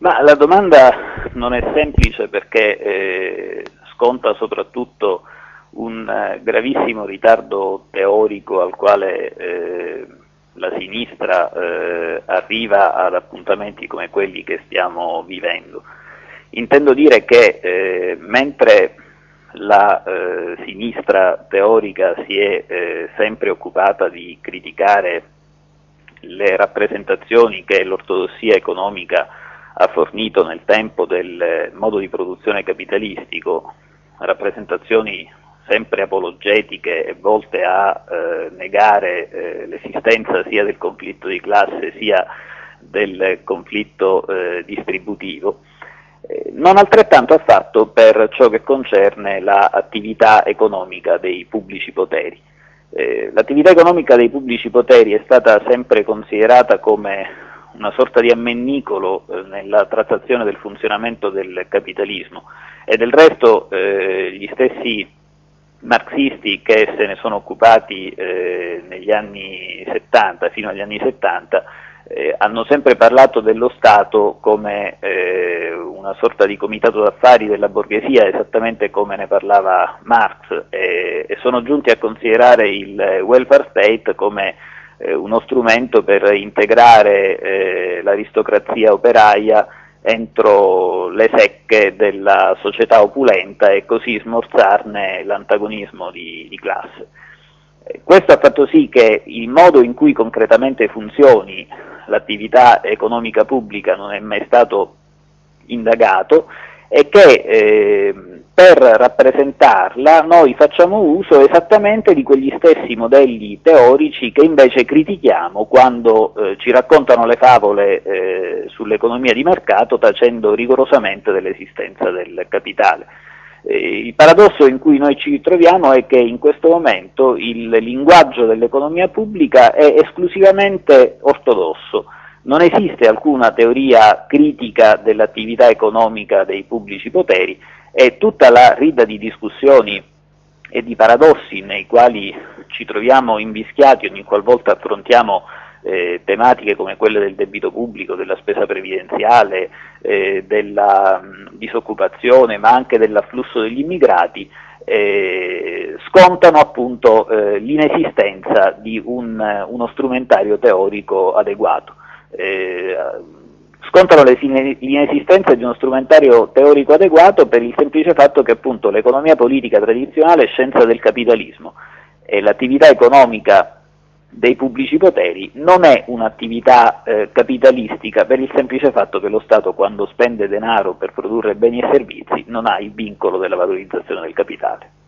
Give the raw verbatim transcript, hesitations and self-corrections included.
Ma la domanda non è semplice perché eh, sconta soprattutto un eh, gravissimo ritardo teorico al quale eh, la sinistra eh, arriva ad appuntamenti come quelli che stiamo vivendo. Intendo dire che eh, mentre la eh, sinistra teorica si è eh, sempre occupata di criticare le rappresentazioni che l'ortodossia economica ha fornito nel tempo del modo di produzione capitalistico, rappresentazioni sempre apologetiche e volte a eh, negare eh, l'esistenza sia del conflitto di classe sia del conflitto eh, distributivo. Eh, non altrettanto ha fatto per ciò che concerne l'attività economica dei pubblici poteri. Eh, l'attività economica dei pubblici poteri è stata sempre considerata come una sorta di ammennicolo eh, nella trattazione del funzionamento del capitalismo e del resto eh, gli stessi marxisti che se ne sono occupati eh, negli anni settanta, fino agli anni settanta, eh, hanno sempre parlato dello Stato come eh, una sorta di comitato d'affari della borghesia, esattamente come ne parlava Marx, eh, e sono giunti a considerare il welfare state come eh, uno strumento per integrare eh, l'aristocrazia operaia entro le secche della società opulenta e così smorzarne l'antagonismo di, di classe. Eh, questo ha fatto sì che il modo in cui concretamente funzioni l'attività economica pubblica non è mai stato indagato e che eh, per rappresentarla noi facciamo uso esattamente di quegli stessi modelli teorici che invece critichiamo quando eh, ci raccontano le favole eh, sull'economia di mercato tacendo rigorosamente dell'esistenza del capitale. Eh, il paradosso in cui noi ci troviamo è che in questo momento il linguaggio dell'economia pubblica è esclusivamente ortodosso. Non esiste alcuna teoria critica dell'attività economica dei pubblici poteri e tutta la rida di discussioni e di paradossi nei quali ci troviamo invischiati ogni qualvolta affrontiamo eh, tematiche come quelle del debito pubblico, della spesa previdenziale, eh, della mh, disoccupazione, ma anche dell'afflusso degli immigrati, eh, scontano appunto eh, l'inesistenza di un, uno strumentario teorico adeguato. Eh, scontano l'inesistenza di uno strumentario teorico adeguato per il semplice fatto che appunto l'economia politica tradizionale è scienza del capitalismo e l'attività economica dei pubblici poteri non è un'attività eh, capitalistica per il semplice fatto che lo Stato quando spende denaro per produrre beni e servizi non ha il vincolo della valorizzazione del capitale.